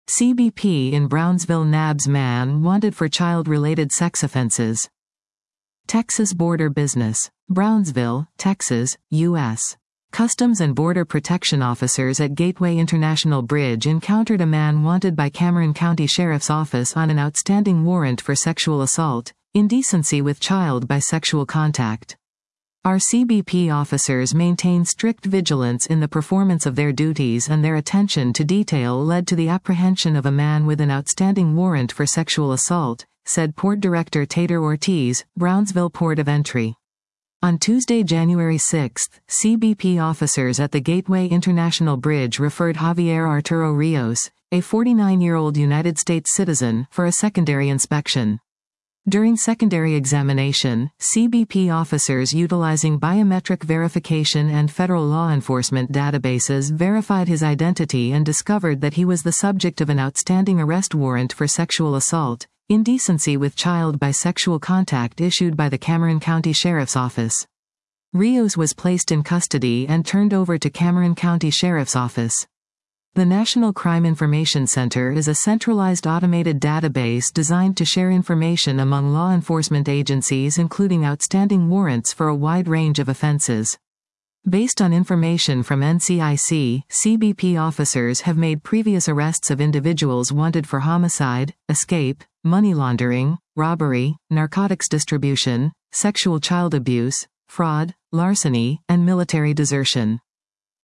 CBP in Brownsville nabs man wanted for child-related sex offenses. Texas border business. Brownsville, Texas, U.S. Customs and Border Protection officers at Gateway International Bridge encountered a man wanted by Cameron County Sheriff's Office on an outstanding warrant for sexual assault, indecency with child by sexual contact. Our CBP officers maintain strict vigilance in the performance of their duties, and their attention to detail led to the apprehension of a man with an outstanding warrant for sexual assault, said Port Director Tater Ortiz, Brownsville Port of Entry. On Tuesday, January 6, CBP officers at the Gateway International Bridge referred Javier Arturo Rios, a 49-year-old United States citizen, for a secondary inspection. During secondary examination, CBP officers utilizing biometric verification and federal law enforcement databases verified his identity and discovered that he was the subject of an outstanding arrest warrant for sexual assault, indecency with child by sexual contact issued by the Cameron County Sheriff's Office. Rios was placed in custody and turned over to Cameron County Sheriff's Office. The National Crime Information Center is a centralized automated database designed to share information among law enforcement agencies, including outstanding warrants for a wide range of offenses. Based on information from NCIC, CBP officers have made previous arrests of individuals wanted for homicide, escape, money laundering, robbery, narcotics distribution, sexual child abuse, fraud, larceny, and military desertion.